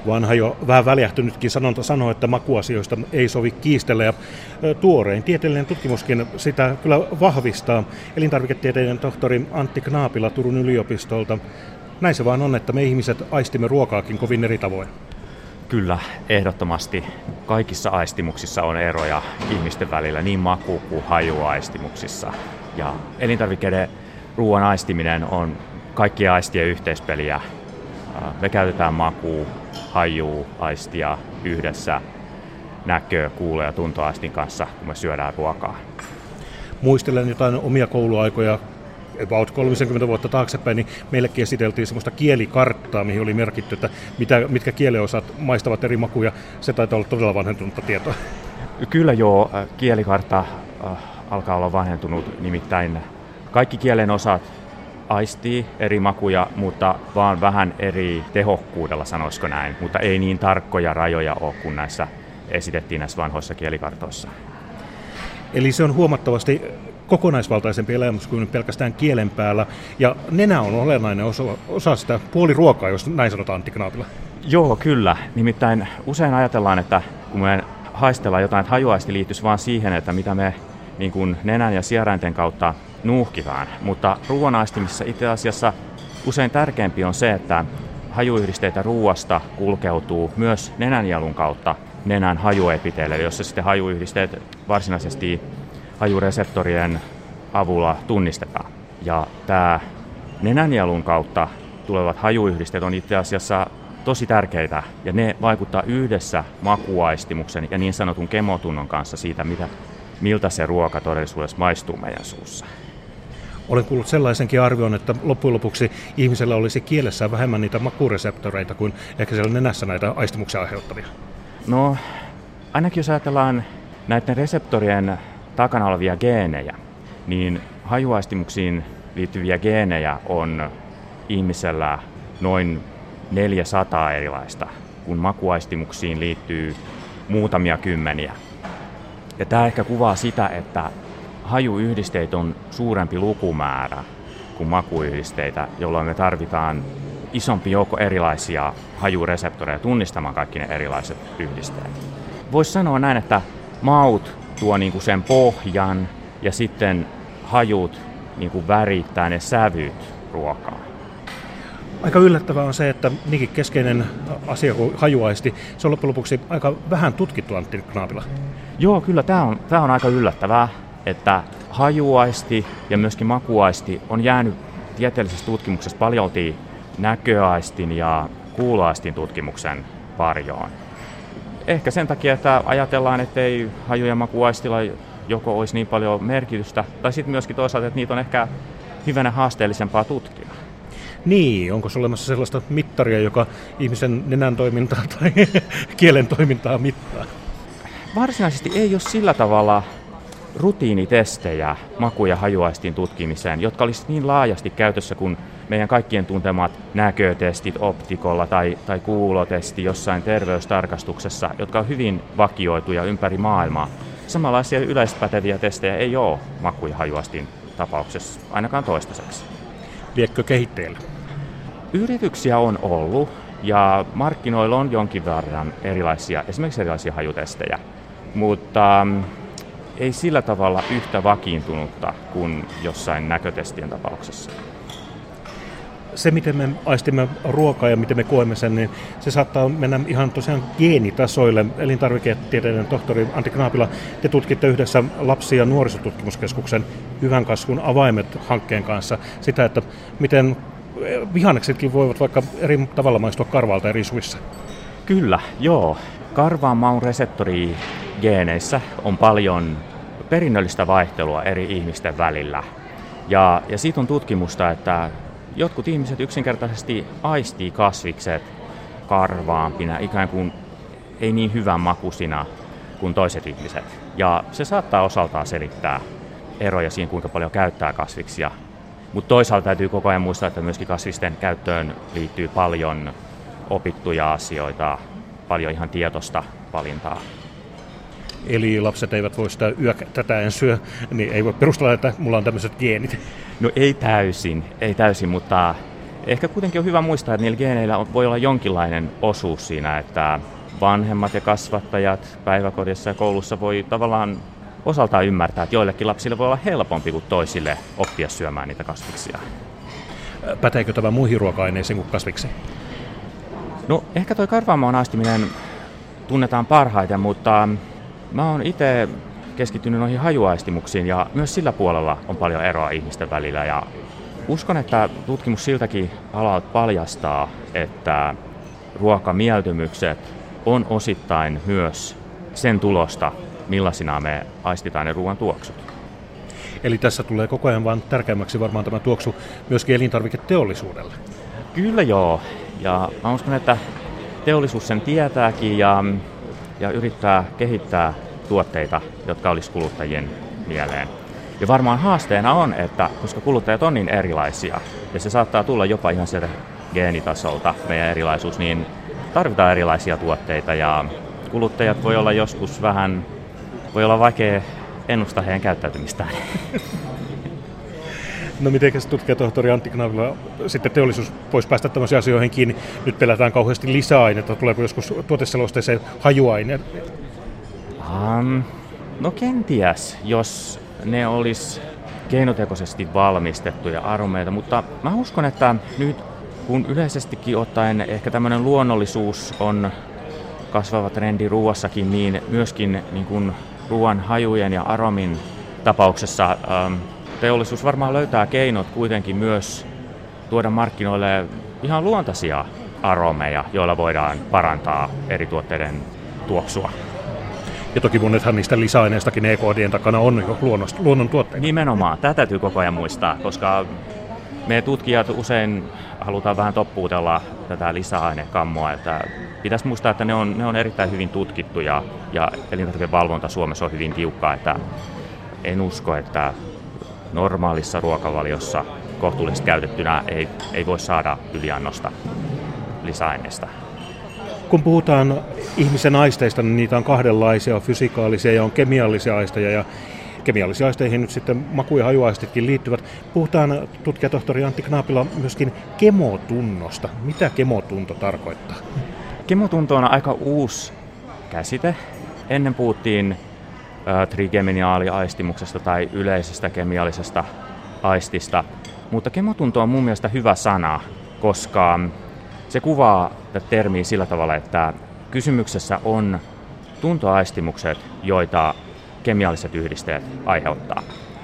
Vanha jo vähän väljähtynytkin sanonta sanoo, että makuasioista ei sovi kiistellä, ja tuorein tieteellinen tutkimuskin sitä kyllä vahvistaa. Elintarviketieteiden tohtori Antti Knaapila Turun yliopistolta. Näin se vaan on, että me ihmiset aistimme ruokaakin kovin eri tavoin. Kyllä, ehdottomasti. Kaikissa aistimuksissa on eroja ihmisten välillä, niin maku- kuin hajuaistimuksissa. Ja elintarvikkeiden ruoan aistiminen on kaikkien aistien yhteispeliä. Me käytetään makua, hajua, aistia yhdessä näkö-, kuulo- ja tuntoaistin kanssa, kun me syödään ruokaa. Muistelen jotain omia kouluaikoja, about 30 vuotta taaksepäin, niin meillekin esiteltiin semmoista kielikarttaa, mihin oli merkitty, että mitkä kielenosat maistavat eri makuja. Se taitaa olla todella vanhentunutta tietoa. Kyllä joo, kielikartta alkaa olla vanhentunut, nimittäin kaikki kielen osat aistii eri makuja, mutta vaan vähän eri tehokkuudella, sanoisiko näin, mutta ei niin tarkkoja rajoja ole kuin näissä esitettiin näissä vanhoissa kielikartoissa. Eli se on huomattavasti kokonaisvaltaisempi elämys kuin pelkästään kielen päällä, ja nenä on olennainen osa sitä puoliruokaa, jos näin sanotaan, Antti Knaapila. Joo, kyllä. Nimittäin usein ajatellaan, että kun me haistellaan jotain, että hajuaisti liittyisi vaan siihen, että mitä me niin kuin nenän ja sierainten kautta nuuhkitaan, mutta ruoan aistimisessa itse asiassa usein tärkeämpi on se, että hajuyhdisteitä ruoasta kulkeutuu myös nenänjalun kautta nenän hajuepiteelle, jossa sitten hajuyhdisteet varsinaisesti hajureseptorien avulla tunnistetaan. Ja tämä nenänjalun kautta tulevat hajuyhdisteet on itse asiassa tosi tärkeitä, ja ne vaikuttaa yhdessä makuaistimuksen ja niin sanotun kemotunnon kanssa siitä, miltä se ruoka todellisuudessa maistuu meidän suussa. Olen kuullut sellaisenkin arvion, että loppujen lopuksi ihmisellä olisi kielessä vähemmän niitä makureseptoreita kuin ehkä siellä nenässä näitä aistimuksia aiheuttavia. No, ainakin jos ajatellaan näiden reseptorien takana olevia geenejä, niin hajuaistimuksiin liittyviä geenejä on ihmisellä noin 400 erilaista, kun makuaistimuksiin liittyy muutamia kymmeniä. Ja tämä ehkä kuvaa sitä, että hajuyhdisteitä on suurempi lukumäärä kuin makuyhdisteitä, jolloin me tarvitaan isompi joukko erilaisia hajureseptoreja tunnistamaan kaikki ne erilaiset yhdisteet. Voisi sanoa näin, että maut tuo niinku sen pohjan ja sitten hajut niinku värittää ne sävyt ruokaa. Aika yllättävää on se, että niinkin keskeinen asia kuin hajuaisti, se on loppujen lopuksi aika vähän tutkittu, Antti Knaapila. Joo, kyllä tämä on aika yllättävää, että hajuaisti ja myöskin makuaisti on jäänyt tieteellisessä tutkimuksessa paljolti näköaistin ja kuuloaistin tutkimuksen varjoon. Ehkä sen takia, että ajatellaan, että ei haju- ja makuaistilla joko olisi niin paljon merkitystä, tai sitten myöskin toisaalta, että niitä on ehkä hivenen haasteellisempaa tutkia. Niin, onko olemassa sellaista mittaria, joka ihmisen nenän toimintaa tai kielen toimintaa mittaa? Varsinaisesti ei ole sillä tavalla rutiinitestejä maku- ja hajuaistin tutkimiseen, jotka olisivat niin laajasti käytössä kuin meidän kaikkien tuntemat näkötestit optikolla tai kuulotesti jossain terveystarkastuksessa, jotka on hyvin vakioituja ympäri maailmaa. Samanlaisia yleispäteviä testejä ei ole maku- ja hajuaistin tapauksessa, ainakaan toistaiseksi. Liekö kehitteillä? Yrityksiä on ollut ja markkinoilla on jonkin verran esimerkiksi erilaisia hajutestejä, mutta ei sillä tavalla yhtä vakiintunutta kuin jossain näkötestien tapauksessa. Se, miten me aistimme ruokaa ja miten me koemme sen, niin se saattaa mennä ihan tosiaan geenitasoille. Elintarviketieteiden tohtori Antti Knaapila, te tutkitte yhdessä lapsi- ja nuorisotutkimuskeskuksen Hyvän kasvun avaimet -hankkeen kanssa sitä, että miten vihanneksetkin voivat vaikka eri tavalla maistua karvalta eri suissa. Kyllä, joo. Karvaan maun reseptorigeeneissä on paljon perinnöllistä vaihtelua eri ihmisten välillä. Ja siitä on tutkimusta, että jotkut ihmiset yksinkertaisesti aistii kasvikset karvaampina, ikään kuin ei niin hyvän makuisina kuin toiset ihmiset. Ja se saattaa osaltaan selittää eroja siinä, kuinka paljon käyttää kasviksia. Mutta toisaalta täytyy koko ajan muistaa, että myöskin kasvisten käyttöön liittyy paljon opittuja asioita, paljon ihan tietoista valintaa. Eli lapset eivät voi sitä tätä en syö, niin ei voi perustella, että mulla on tämmöiset geenit. No ei täysin, mutta ehkä kuitenkin on hyvä muistaa, että niillä geeneillä voi olla jonkinlainen osuus siinä, että vanhemmat ja kasvattajat päiväkodissa ja koulussa voi tavallaan osaltaan ymmärtää, että joillekin lapsille voi olla helpompi kuin toisille oppia syömään niitä kasviksia. Päteekö tämä muihin ruoka-aineisiin kuin kasviksi? No ehkä toi karvaamoon aistiminen tunnetaan parhaiten, mutta mä oon itse keskittynyt noihin hajuaistimuksiin ja myös sillä puolella on paljon eroa ihmisten välillä. Ja uskon, että tutkimus siltäkin alalta paljastaa, että ruokamieltymykset on osittain myös sen tulosta, millaisina me aistitaan ne ruoan tuoksut. Eli tässä tulee koko ajan vaan tärkeämmäksi varmaan tämä tuoksu myöskin elintarviketeollisuudelle. Kyllä joo. Ja mä uskon, että teollisuus sen tietääkin ja yrittää kehittää tuotteita, jotka olisi kuluttajien mieleen. Ja varmaan haasteena on, että koska kuluttajat on niin erilaisia, ja se saattaa tulla jopa ihan sieltä geenitasolta meidän erilaisuus, niin tarvitaan erilaisia tuotteita ja kuluttajat voi olla joskus voi olla vaikea ennustaa heidän käyttäytymistään. No miten tutkijatohtori Antti Knaapila sitten teollisuus voisi päästä tämmöisiin asioihin kiinni? Nyt pelätään kauheasti lisäaineita. Tuleeko joskus tuoteselosteeseen hajuaine? No kenties, jos ne olisi keinotekoisesti valmistettuja aromeita, mutta mä uskon, että nyt kun yleisestikin ottaen ehkä tämmöinen luonnollisuus on kasvava trendi ruuassakin, niin myöskin niin kuin ruoan hajujen ja aromin tapauksessa teollisuus varmaan löytää keinot kuitenkin myös tuoda markkinoille ihan luontaisia aromeja, joilla voidaan parantaa eri tuotteiden tuoksua. Ja toki monethan niistä lisäaineistakin EKD:n takana on jo luonnon tuotteita. Nimenomaan. Tätä täytyy koko ajan muistaa, koska me tutkijat usein halutaan vähän toppuutella tätä lisäainekammoa. Että pitäisi muistaa, että ne on erittäin hyvin tutkittuja ja elintarvikevalvonta Suomessa on hyvin tiukkaa. Että en usko, että normaalissa ruokavaliossa kohtuullisesti käytettynä ei voi saada yliannosta lisäaineista. Kun puhutaan ihmisen aisteista, niin niitä on kahdenlaisia, on fysikaalisia ja on kemiallisia aisteja. Ja kemiallisiin aisteihin nyt sitten maku- ja hajuaistitkin liittyvät. Puhutaan tutkijatohtori Antti Knaapila myöskin kemotunnosta. Mitä kemotunto tarkoittaa? Kemotunto on aika uusi käsite. Ennen puhuttiin trigeminaaliaistimuksesta tai yleisestä kemiallisesta aistista, mutta kemotunto on mun mielestä hyvä sana, koska se kuvaa tätä termiä sillä tavalla, että kysymyksessä on tuntoaistimukset, joita kemialliset yhdisteet aiheuttaa.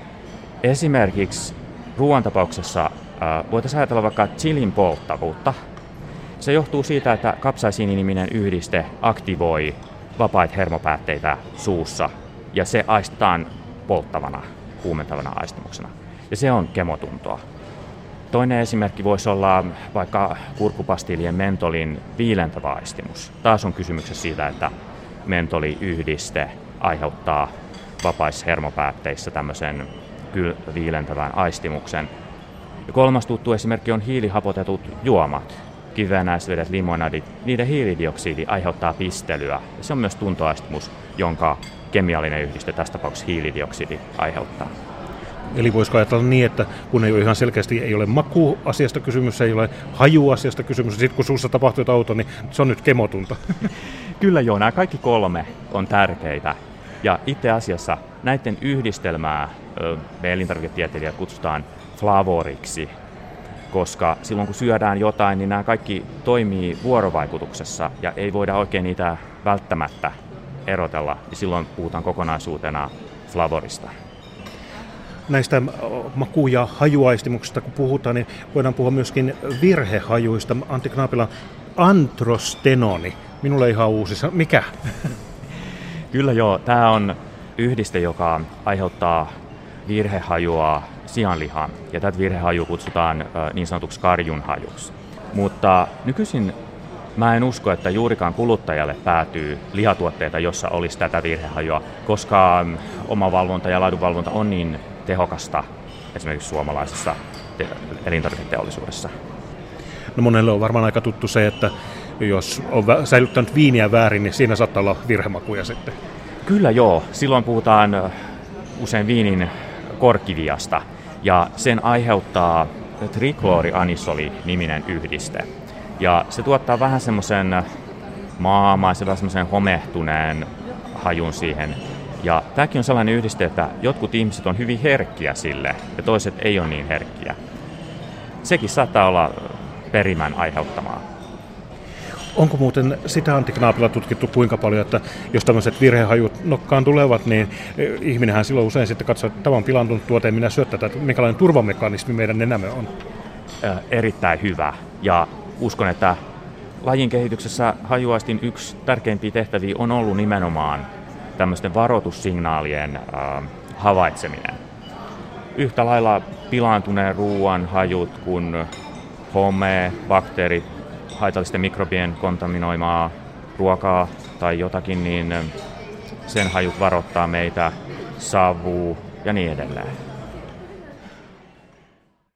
Esimerkiksi ruoan tapauksessa voitaisiin ajatella vaikka chilin polttavuutta. Se johtuu siitä, että kapsaisiini-niminen yhdiste aktivoi vapaita hermopäätteitä suussa, ja se aistetaan polttavana, kuumentavana aistimuksena. Ja se on kemotuntoa. Toinen esimerkki voisi olla vaikka kurkkupastiilien mentolin viilentävä aistimus. Taas on kysymyksessä siitä, että mentoliyhdiste aiheuttaa vapaissa hermopäätteissä tämmöisen viilentävän aistimuksen. Ja kolmas tuttu esimerkki on hiilihapotetut juomat. Kivennäisvedet, limonadit, niiden hiilidioksidi aiheuttaa pistelyä. Ja se on myös tuntoaistimus, jonka kemiallinen yhdiste, tässä tapauksessa hiilidioksidi, aiheuttaa. Eli voisiko ajatella niin, että kun ei ole ihan selkeästi ei ole makuasiasta kysymys, ei ole hajuasiasta kysymys, ja sitten kun suussa tapahtuu auto, niin se on nyt kemotunto. Kyllä joo, nämä kaikki kolme on tärkeitä. Ja itse asiassa näiden yhdistelmää me elintarviketieteilijät kutsutaan flavoriksi, koska silloin kun syödään jotain, niin nämä kaikki toimii vuorovaikutuksessa ja ei voida oikein niitä välttämättä erotella. Ja silloin puhutaan kokonaisuutena flavorista. Näistä maku- ja hajuaistimuksista kun puhutaan, niin voidaan puhua myöskin virhehajuista. Antti Knaapila, antrostenoni. Minulle ihan uusi. Mikä? Kyllä joo. Tämä on yhdiste, joka aiheuttaa virhehajua sianlihaan. Ja tätä virhehajua kutsutaan niin sanotuksi karjunhajuksi. Mutta nykyisin mä en usko, että juurikaan kuluttajalle päätyy lihatuotteita, jossa olisi tätä virhehajua, koska omavalvonta ja laadunvalvonta on niin tehokasta esimerkiksi suomalaisessa elintarviketeollisuudessa. No monelle on varmaan aika tuttu se, että jos on säilyttänyt viiniä väärin, niin siinä saattaa olla virhemakuja sitten. Kyllä joo. Silloin puhutaan usein viinin korkkiviasta ja sen aiheuttaa trikloorianisoli-niminen yhdiste. Ja se tuottaa vähän semmoisen maamaisen, semmoisen homehtuneen hajun siihen. Ja tämäkin on sellainen yhdiste, että jotkut ihmiset on hyvin herkkiä sille ja toiset ei ole niin herkkiä. Sekin saattaa olla perimän aiheuttamaa. Onko muuten sitä antiknaapilla tutkittu kuinka paljon, että jos tämmöiset virhehajut nokkaan tulevat, niin ihminenhän silloin usein sitten katsoo, että tämä on pilaantunut tuote, minä syö tätä, että minkälainen turvamekanismi meidän nenämme on? Erittäin hyvä. Ja uskon, että lajin kehityksessä hajuaistin yksi tärkeimpiä tehtäviä on ollut nimenomaan tämmöisten varoitussignaalien havaitseminen. Yhtä lailla pilaantuneen ruoan hajut kuin home, bakteerit, haitallisten mikrobien kontaminoimaa ruokaa tai jotakin, niin sen hajut varoittaa meitä, savu ja niin edelleen.